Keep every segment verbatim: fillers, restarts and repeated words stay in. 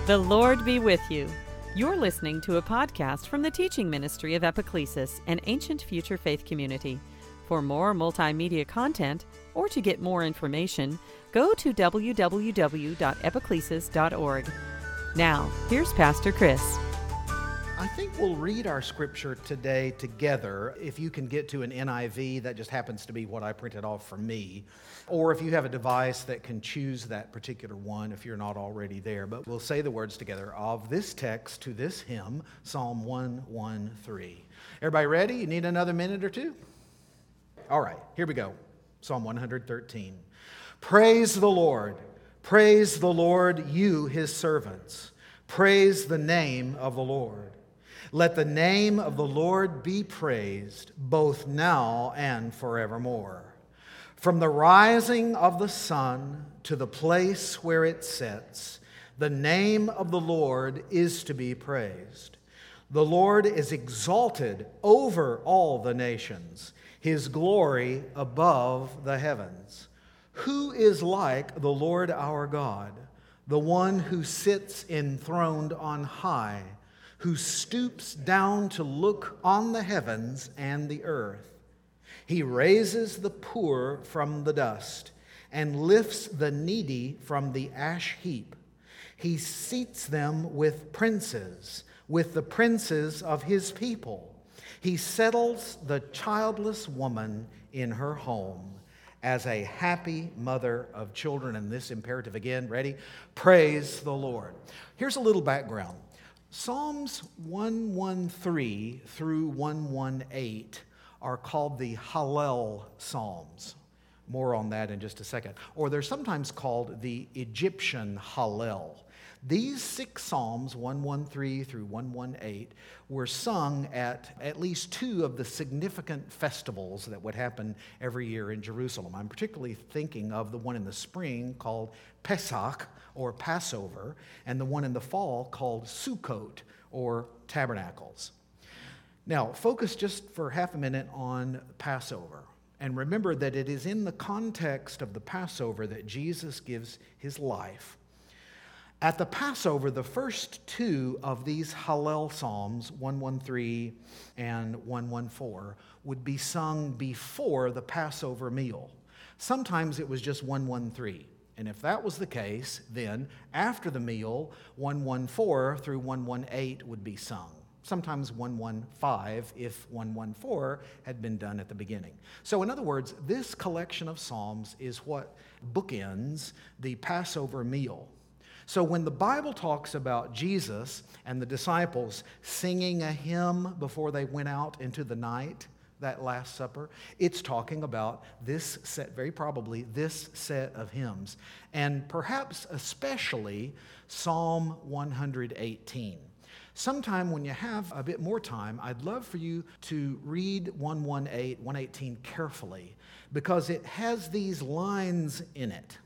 The Lord be with you. You're listening to a podcast from the teaching ministry of Epiclesis, an ancient future faith community. For more multimedia content, or to get more information, go to w w w dot epiclesis dot org. Now, here's Pastor Chris. I think we'll read our scripture today together. If you can get to an N I V, that just happens to be what I printed off for me. Or if you have a device that can choose that particular one if you're not already there. But we'll say the words together of this text to this hymn, Psalm one thirteen. Everybody ready? You need another minute or two? All right, here we go. Psalm one thirteen. Praise the Lord. Praise the Lord, you his servants. Praise the name of the Lord. Let the name of the Lord be praised, both now and forevermore. From the rising of the sun to the place where it sets, the name of the Lord is to be praised. The Lord is exalted over all the nations, his glory above the heavens. Who is like the Lord our God, the one who sits enthroned on high, who stoops down to look on the heavens and the earth? He raises the poor from the dust and lifts the needy from the ash heap. He seats them with princes, with the princes of his people. He settles the childless woman in her home as a happy mother of children. And this imperative again, ready? Praise the Lord. Here's a little background. Psalms one thirteen through one eighteen are called the Hallel Psalms. More on that in just a second. Or they're sometimes called the Egyptian Hallel. These six Psalms, one thirteen through one eighteen, were sung at at least two of the significant festivals that would happen every year in Jerusalem. I'm particularly thinking of the one in the spring called Pesach, or Passover, and the one in the fall called Sukkot, or Tabernacles. Now, focus just for half a minute on Passover. And remember that it is in the context of the Passover that Jesus gives his life. At the Passover, the first two of these Hallel Psalms, one thirteen and one fourteen, would be sung before the Passover meal. Sometimes it was just one thirteen. And if that was the case, then after the meal, one fourteen through one eighteen would be sung. Sometimes one fifteen if one fourteen had been done at the beginning. So in other words, this collection of Psalms is what bookends the Passover meal. So when the Bible talks about Jesus and the disciples singing a hymn before they went out into the night, that Last Supper, it's talking about this set, very probably this set of hymns, and perhaps especially Psalm one eighteen. Sometime when you have a bit more time, I'd love for you to read one eighteen, one eighteen carefully, because it has these lines in it.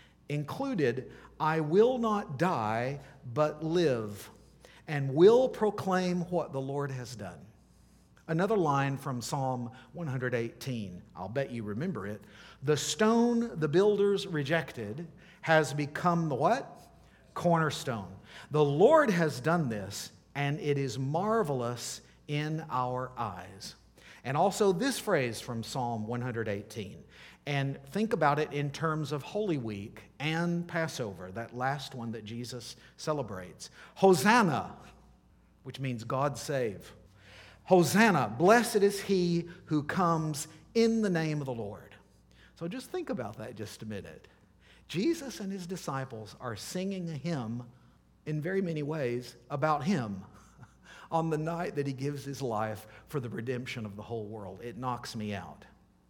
Included, I will not die, but live, and will proclaim what the Lord has done. Another line from Psalm one eighteen, I'll bet you remember it. The stone the builders rejected has become the what? Cornerstone. The Lord has done this, and it is marvelous in our eyes. And also this phrase from Psalm one eighteen. And think about it in terms of Holy Week and Passover, that last one that Jesus celebrates. Hosanna, which means God save. Hosanna, blessed is he who comes in the name of the Lord. So just think about that just a minute. Jesus and his disciples are singing a hymn in very many ways about him on the night that he gives his life for the redemption of the whole world. It knocks me out.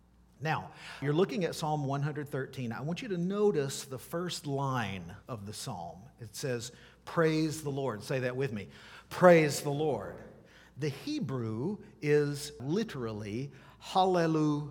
Now, you're looking at Psalm one thirteen. I want you to notice the first line of the psalm. It says, praise the Lord. Say that with me. Praise the Lord. The Hebrew is literally hallelujah.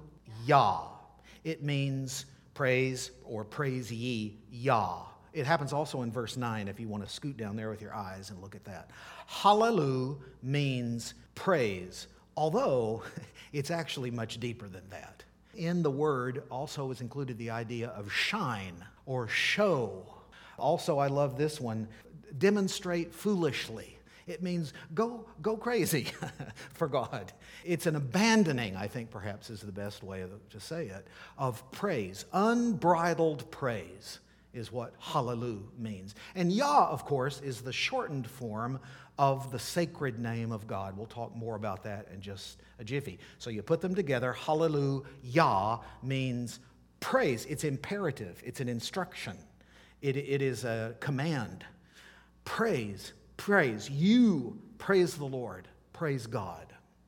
It means praise or praise ye Yah. It happens also in verse nine if you want to scoot down there with your eyes and look at that. Hallelujah means praise, although it's actually much deeper than that. In the word also is included the idea of shine or show. Also, I love this one. demonstrate foolishly. It means go go crazy for God. It's an abandoning, I think perhaps is the best way to say it, of praise. Unbridled praise is what hallelujah means. And Yah, of course, is the shortened form of the sacred name of God. We'll talk more about that in just a jiffy. So you put them together. Hallelujah, Yah means praise. It's imperative. It's an instruction. It, it is a command. Praise. Praise. You praise the Lord. Praise God.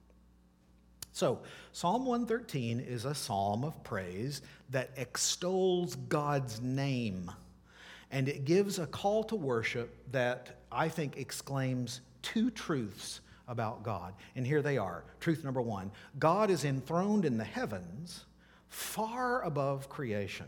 So, Psalm one thirteen is a psalm of praise that extols God's name. And it gives a call to worship that I think exclaims two truths about God. And here they are. Truth number one, God is enthroned in the heavens, far above creation.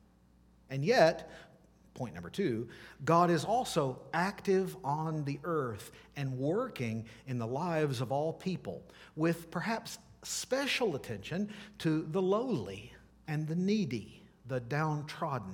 And yet, point number two, God is also active on the earth and working in the lives of all people with perhaps special attention to the lowly and the needy, the downtrodden.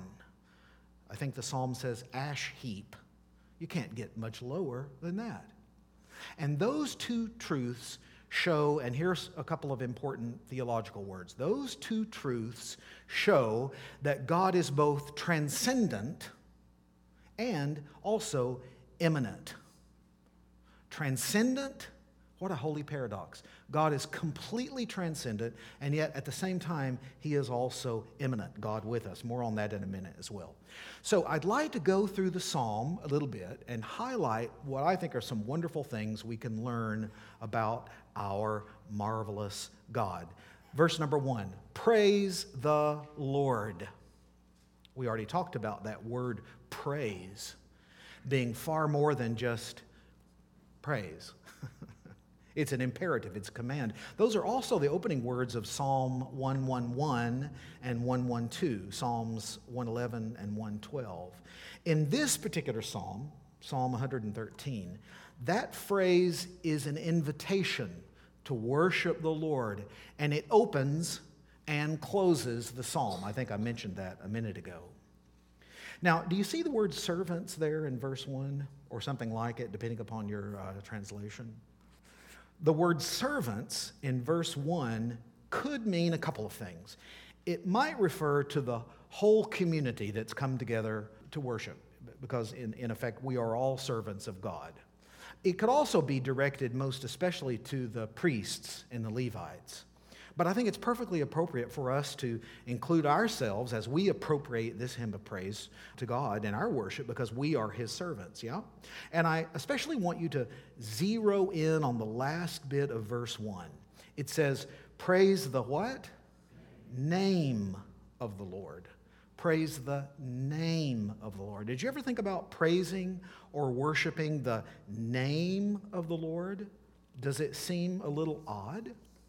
I think the psalm says ash heap. You can't get much lower than that. And those two truths show, and here's a couple of important theological words. Those two truths show that God is both transcendent and also immanent. Transcendent, what a holy paradox. God is completely transcendent, and yet at the same time, he is also immanent, God with us. More on that in a minute as well. So I'd like to go through the psalm a little bit and highlight what I think are some wonderful things we can learn about our marvelous God. Verse number one, praise the Lord. We already talked about that word praise being far more than just praise. It's an imperative, it's a command. Those are also the opening words of Psalm one eleven and one twelve, Psalms one eleven and one twelve. In this particular psalm, Psalm one thirteen, that phrase is an invitation to worship the Lord, and it opens and closes the psalm. I think I mentioned that a minute ago. Now, do you see the word servants there in verse one, or something like it, depending upon your uh, translation? The word servants in verse one could mean a couple of things. It might refer to the whole community that's come together to worship, because in, in effect, we are all servants of God. It could also be directed most especially to the priests and the Levites. But I think it's perfectly appropriate for us to include ourselves as we appropriate this hymn of praise to God in our worship, because we are his servants, yeah? And I especially want you to zero in on the last bit of verse one. It says, praise the what? Name of the Lord. Praise the name of the Lord. Did you ever think about praising or worshiping the name of the Lord? Does it seem a little odd?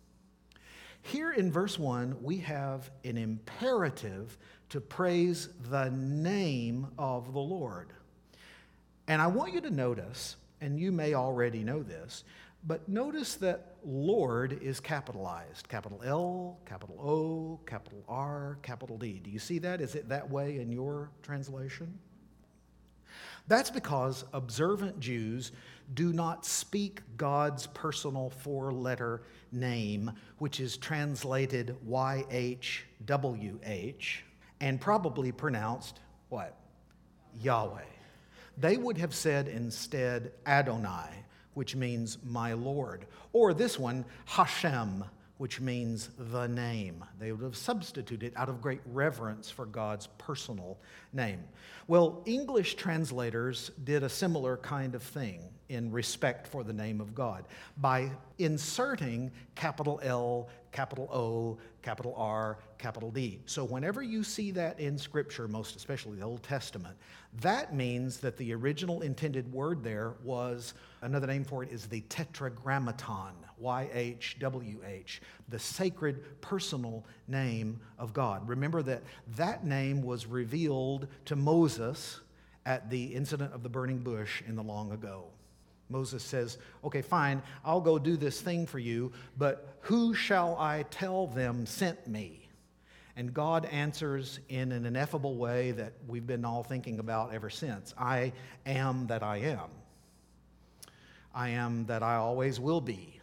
Here in verse one, we have an imperative to praise the name of the Lord. And I want you to notice, and you may already know this, but notice that Lord is capitalized. Capital L, capital O, capital R, capital D. Do you see that? Is it that way in your translation? That's because observant Jews do not speak God's personal four-letter name, which is translated Y H W H, and probably pronounced, what? Yahweh. They would have said instead Adonai, which means my Lord, or this one, Hashem, which means the name. They would have substituted out of great reverence for God's personal name. Well, English translators did a similar kind of thing in respect for the name of God by inserting capital L, capital O, capital R, capital D. So whenever you see that in Scripture, most especially the Old Testament, that means that the original intended word there was, another name for it is the Tetragrammaton, Y H W H, the sacred personal name of God. Remember that that name was revealed to Moses at the incident of the burning bush in the long ago. Moses says, okay, fine, I'll go do this thing for you, but who shall I tell them sent me? And God answers in an ineffable way that we've been all thinking about ever since. I am that I am. I am that I always will be.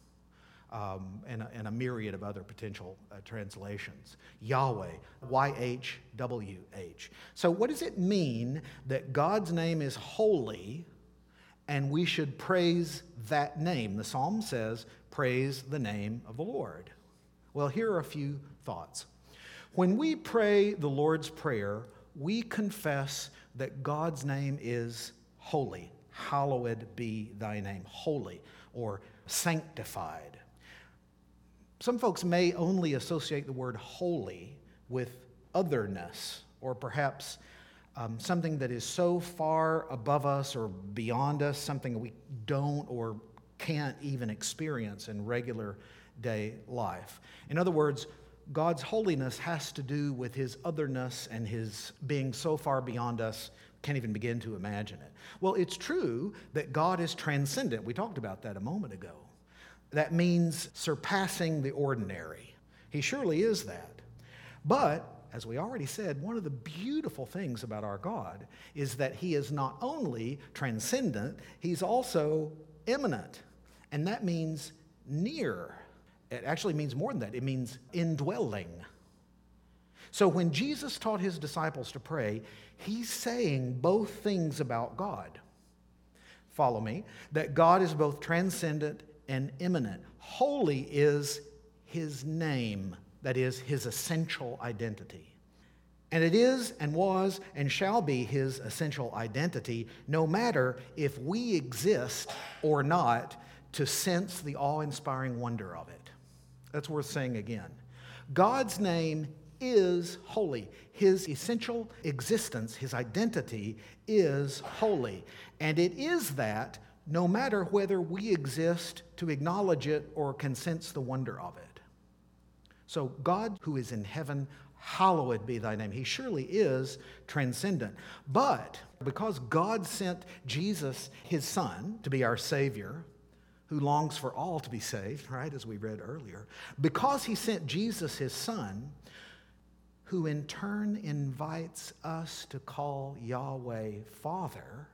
Um, and, a, and a myriad of other potential uh, translations. Yahweh, Y H W H. So what does it mean that God's name is holy and we should praise that name? The psalm says, praise the name of the Lord. Well, here are a few thoughts. When we pray the Lord's Prayer, we confess that God's name is holy. Hallowed be thy name. Holy or sanctified. Some folks may only associate the word holy with otherness, or perhaps um, something that is so far above us or beyond us, something we don't or can't even experience in regular day life. In other words, God's holiness has to do with his otherness and his being so far beyond us, can't even begin to imagine it. Well, it's true that God is transcendent. We talked about that a moment ago. That means surpassing the ordinary. He surely is that. But, as we already said, one of the beautiful things about our God is that he is not only transcendent, he's also immanent. And that means near. It actually means more than that. It means indwelling. So when Jesus taught his disciples to pray, he's saying both things about God. Follow me. That God is both transcendent and immanent. Holy is his name, that is, his essential identity. And it is and was and shall be his essential identity, no matter if we exist or not to sense the awe-inspiring wonder of it. That's worth saying again. God's name is holy. His essential existence, his identity, is holy. And it is that no matter whether we exist to acknowledge it or can sense the wonder of it. So God, who is in heaven, hallowed be thy name. He surely is transcendent. But because God sent Jesus, his son, to be our Savior, who longs for all to be saved, right, as we read earlier, because he sent Jesus, his son, who in turn invites us to call Yahweh Father,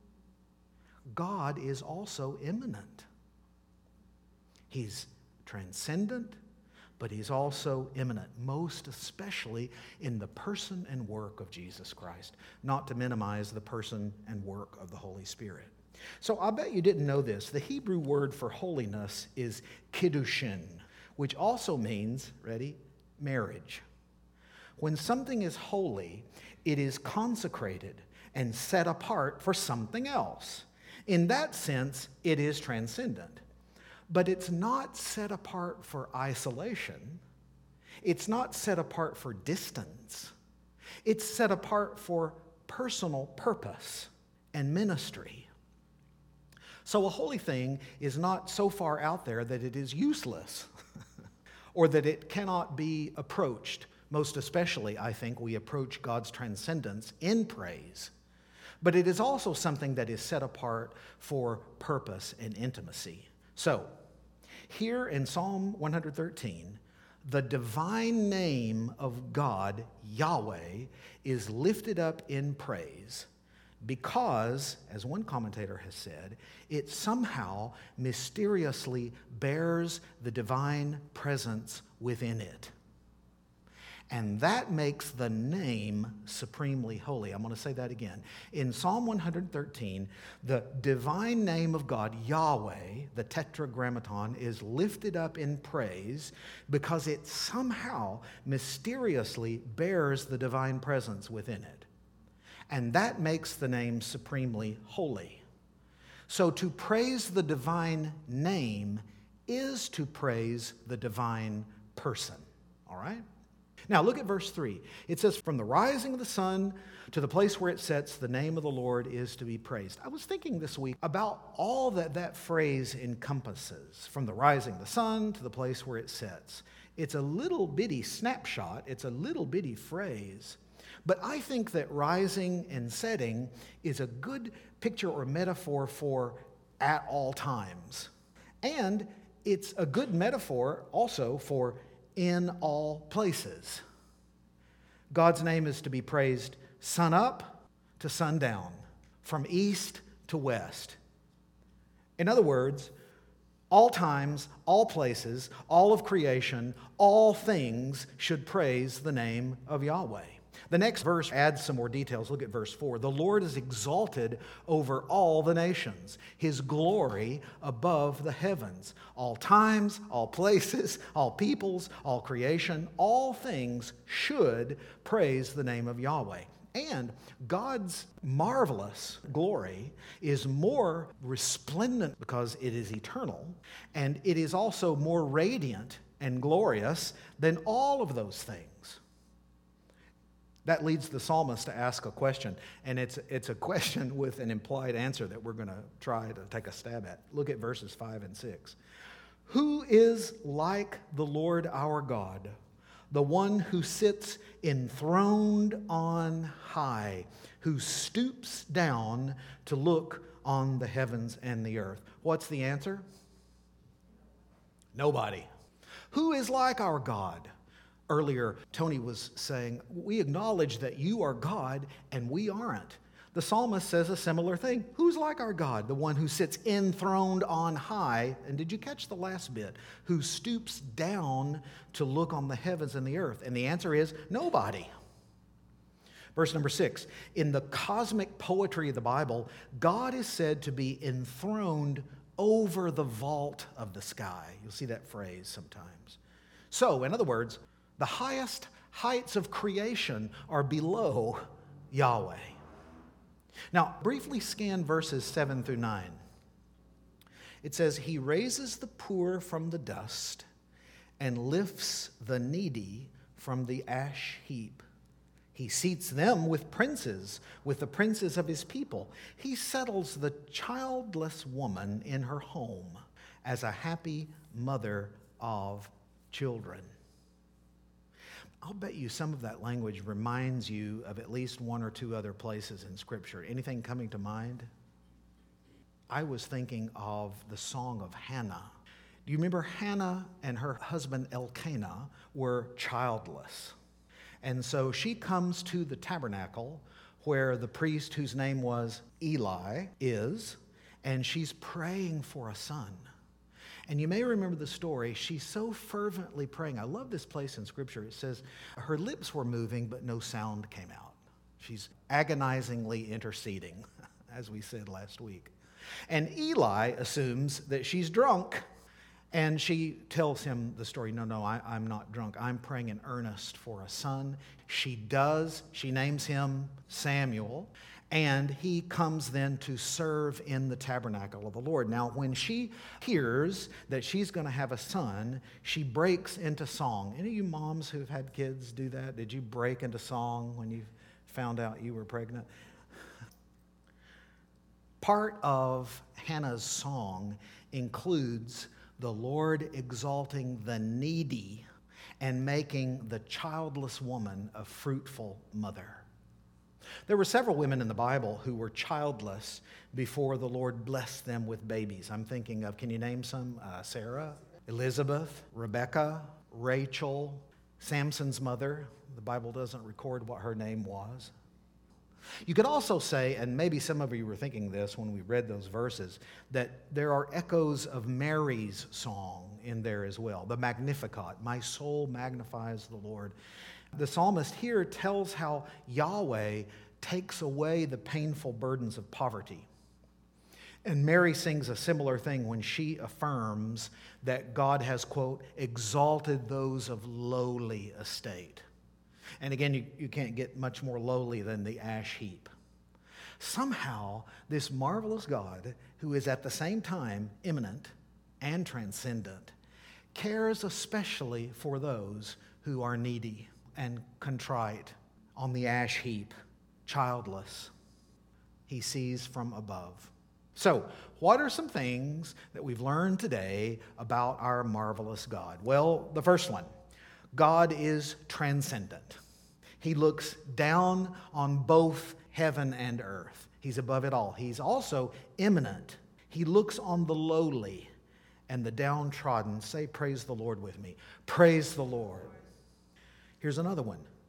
God is also immanent. He's transcendent, but he's also immanent, most especially in the person and work of Jesus Christ, not to minimize the person and work of the Holy Spirit. So I bet you didn't know this. The Hebrew word for holiness is kiddushin, which also means, ready, marriage. When something is holy, it is consecrated and set apart for something else. In that sense, it is transcendent. But it's not set apart for isolation. It's not set apart for distance. It's set apart for personal purpose and ministry. So a holy thing is not so far out there that it is useless or that it cannot be approached. Most especially, I think, we approach God's transcendence in praise. But it is also something that is set apart for purpose and intimacy. So, here in Psalm one thirteen, the divine name of God, Yahweh, is lifted up in praise because, as one commentator has said, it somehow mysteriously bears the divine presence within it. And that makes the name supremely holy. I'm going to say that again. In Psalm one thirteen, the divine name of God, Yahweh, the tetragrammaton, is lifted up in praise because it somehow mysteriously bears the divine presence within it. And that makes the name supremely holy. So to praise the divine name is to praise the divine person. All right? Now look at verse three. It says, from the rising of the sun to the place where it sets, the name of the Lord is to be praised. I was thinking this week about all that that phrase encompasses, from the rising of the sun to the place where it sets. It's a little bitty snapshot. It's a little bitty phrase. But I think that rising and setting is a good picture or metaphor for at all times. And it's a good metaphor also for in all places. God's name is to be praised sun up to sundown, from east to west. In other words, all times, all places, all of creation, all things should praise the name of Yahweh. The next verse adds some more details. Look at verse four. The Lord is exalted over all the nations, His glory above the heavens. All times, all places, all peoples, all creation, all things should praise the name of Yahweh. And God's marvelous glory is more resplendent because it is eternal, and it is also more radiant and glorious than all of those things. That leads the psalmist to ask a question, and it's, it's a question with an implied answer that we're going to try to take a stab at. Look at verses five and six. Who is like the Lord our God, the one who sits enthroned on high, who stoops down to look on the heavens and the earth? What's the answer? Nobody. Who is like our God? Earlier, Tony was saying, we acknowledge that you are God and we aren't. The psalmist says a similar thing. Who's like our God? The one who sits enthroned on high. And did you catch the last bit? Who stoops down to look on the heavens and the earth. And the answer is nobody. Verse number six. In the cosmic poetry of the Bible, God is said to be enthroned over the vault of the sky. You'll see that phrase sometimes. So, in other words, the highest heights of creation are below Yahweh. Now, briefly scan verses seven through nine. It says, He raises the poor from the dust and lifts the needy from the ash heap. He seats them with princes, with the princes of His people. He settles the childless woman in her home as a happy mother of children. I'll bet you some of that language reminds you of at least one or two other places in Scripture. Anything coming to mind? I was thinking of the Song of Hannah. Do you remember Hannah and her husband Elkanah were childless? And so she comes to the tabernacle where the priest whose name was Eli is, and she's praying for a son. And you may remember the story. She's so fervently praying. I love this place in Scripture. It says her lips were moving, but no sound came out. She's agonizingly interceding, as we said last week. And Eli assumes that she's drunk, and she tells him the story. No, no, I, I'm not drunk. I'm praying in earnest for a son. She does. She names him Samuel. And he comes then to serve in the tabernacle of the Lord. Now, when she hears that she's going to have a son, she breaks into song. Any of you moms who've had kids do that? Did you break into song when you found out you were pregnant? Part of Hannah's song includes the Lord exalting the needy and making the childless woman a fruitful mother. There were several women in the Bible who were childless before the Lord blessed them with babies. I'm thinking of, can you name some? Uh, Sarah, Elizabeth, Rebecca, Rachel, Samson's mother. The Bible doesn't record what her name was. You could also say, and maybe some of you were thinking this when we read those verses, that there are echoes of Mary's song in there as well, the Magnificat. My soul magnifies the Lord. The psalmist here tells how Yahweh takes away the painful burdens of poverty. And Mary sings a similar thing when she affirms that God has, quote, exalted those of lowly estate. And again, you, you can't get much more lowly than the ash heap. Somehow, this marvelous God, who is at the same time immanent and transcendent, cares especially for those who are needy and contrite on the ash heap, childless. He sees from above. So, what are some things that we've learned today about our marvelous God? Well, the first one, God is transcendent. He looks down on both heaven and earth. He's above it all. He's also immanent. He looks on the lowly and the downtrodden. Say, praise the Lord with me. Praise the Lord. Here's another one.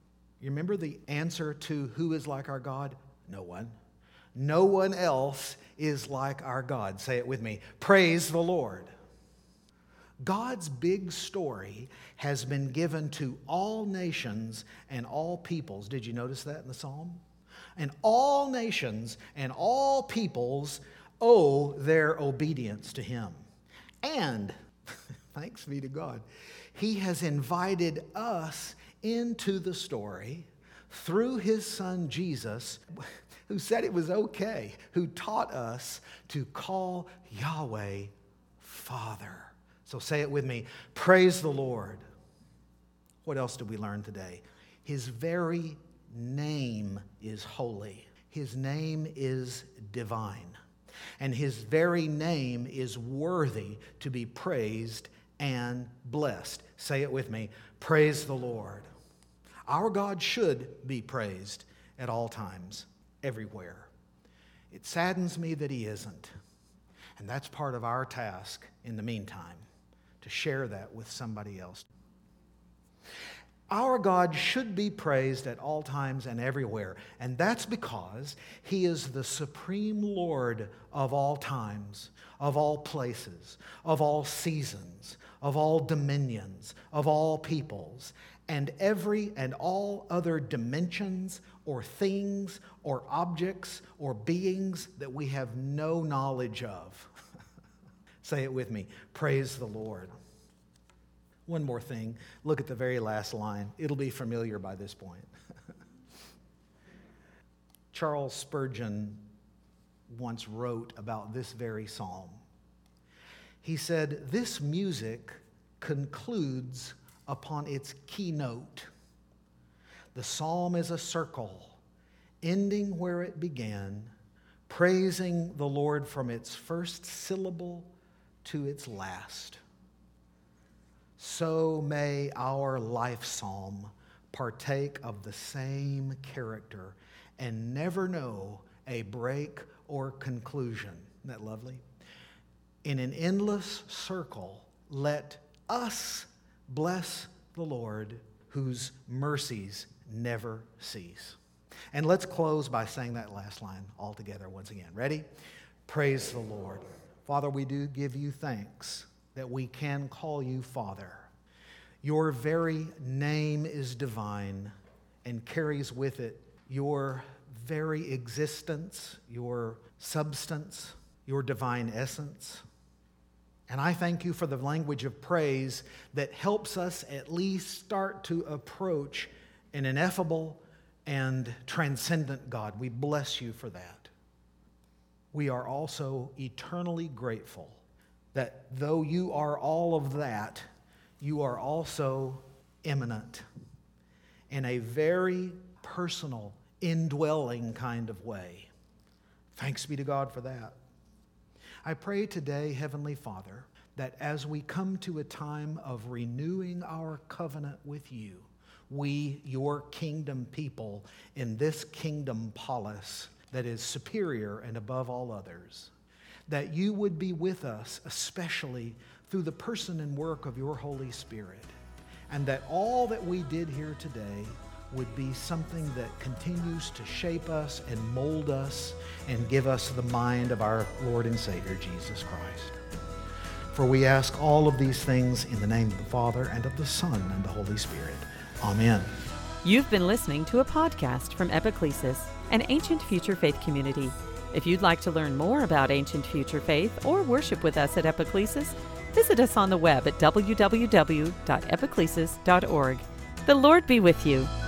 You remember the answer to who is like our God? No one. No one else is like our God. Say it with me. Praise the Lord. God's big story has been given to all nations and all peoples. Did you notice that in the psalm? And all nations and all peoples owe their obedience to him. And, thanks be to God, he has invited us into the story through his son Jesus, who said it was okay, who taught us to call Yahweh Father. So say it with me. Praise the Lord. What else did we learn today? His very name is holy. His name is divine. And his very name is worthy to be praised and blessed. Say it with me. Praise the Lord. Our God should be praised at all times, everywhere. It saddens me that he isn't. And that's part of our task in the meantime, to share that with somebody else. Our God should be praised at all times and everywhere, and that's because he is the supreme Lord of all times, of all places, of all seasons, of all dominions, of all peoples, and every and all other dimensions or things or objects or beings that we have no knowledge of. Say it with me. Praise the Lord. One more thing. Look at the very last line. It'll be familiar by this point. Charles Spurgeon once wrote about this very psalm. He said, "This music concludes upon its keynote. The psalm is a circle, ending where it began, praising the Lord from its first syllable to its last. So may our life psalm partake of the same character and never know a break or conclusion." Isn't that lovely? In an endless circle, let us bless the Lord, whose mercies never cease. And let's close by saying that last line all together once again. Ready? Praise the Lord. Father, we do give you thanks that we can call you Father. Your very name is divine and carries with it your very existence, your substance, your divine essence. And I thank you for the language of praise that helps us at least start to approach an ineffable and transcendent God. We bless you for that. We are also eternally grateful that though you are all of that, you are also immanent in a very personal, indwelling kind of way. Thanks be to God for that. I pray today, Heavenly Father, that as we come to a time of renewing our covenant with you, we, your kingdom people, in this kingdom polis that is superior and above all others, that you would be with us, especially through the person and work of your Holy Spirit, and that all that we did here today would be something that continues to shape us and mold us and give us the mind of our Lord and Savior, Jesus Christ. For we ask all of these things in the name of the Father, and of the Son, and the Holy Spirit. Amen. You've been listening to a podcast from Epiclesis, an ancient future faith community. If you'd like to learn more about ancient future faith or worship with us at Epiclesis, visit us on the web at w w w dot epiclesis dot org. The Lord be with you.